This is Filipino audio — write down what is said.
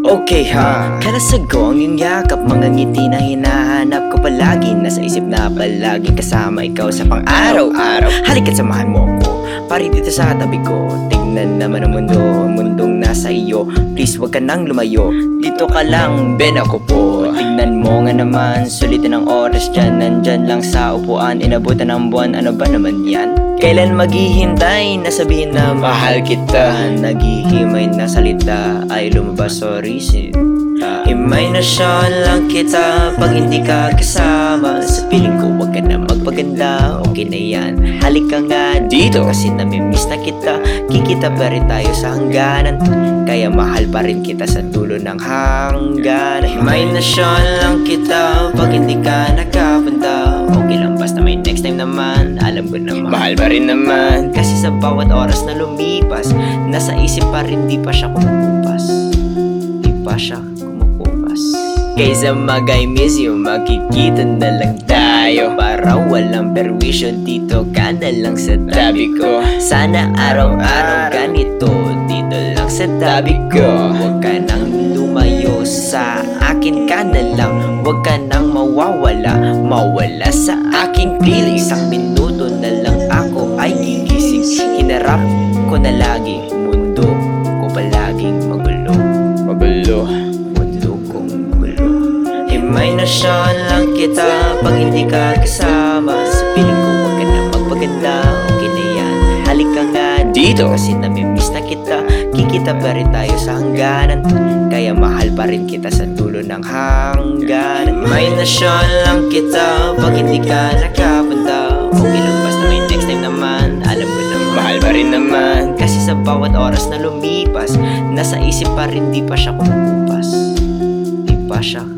Okay kalasago ang iyong yakap, mga ngiti na hinahanap ko palagi. Nasa isip na palagi kasama ikaw sa pang-araw-araw. Halika't samahan mo ako, pari dito sa tabi ko. Tignan naman ang mundo, mundong nasa iyo. Please wag ka nang lumayo, dito ka lang, ben ako po. Tignan mo nga naman, sulitin ang oras dyan. Nandyan lang sa upuan, inabutan ng buwan. Ano ba naman yan? Kailan maghihintay na sabihin na mahal kita? Naghihimay na salita ay lumabas o risin. Imahinasyon lang kita pag hindi ka kasama. Sa piling ko wag ka na magpaganda, okay na yan. Halika nga dito kasi namimiss na kita. Kikita pa rin tayo sa hangganan, kaya mahal pa rin kita sa dulo ng hangganan. Imahinasyon lang kita pag hindi ka nakapunta, okay lang basta may next time naman. Alam ko na mahal pa rin naman, kasi sa bawat oras na lumipas, nasa isip pa rin di pa siya kumukupas. Di pa siya kumukupas. Kaysa mag-I miss you, makikita na lang tayo. Para walang perwisyo, dito ka na lang sa tabi ko. Sana araw-araw ganito, dito lang sa tabi ko. Huwag ka nang lumayo, sa akin ka na lang. Huwag ka nang mawawala, mawala sa aking piling. Isang minuto na lang ako ay gigising. Hinarap ko na lagi, mundo ko palaging magulo. Magulo, mundo kong magulo. Imahinasyon lang kita pag hindi ka kasama. Sa piling ko wag ka na magpaganda, okay na yan. Halika nga dito kasi namimiss na kita. Kikita pa rin tayo sa hangganan, kaya mahal pa rin kita sa dulo ng hangganan. Imahinasyon lang kita pag hindi ka nakapunta, okay lang basta may next time naman. Alam ko na mahal pa rin naman, kasi sa bawat oras na lumipas, nasa isip pa rin di pa siya kumukupas. Di pa siya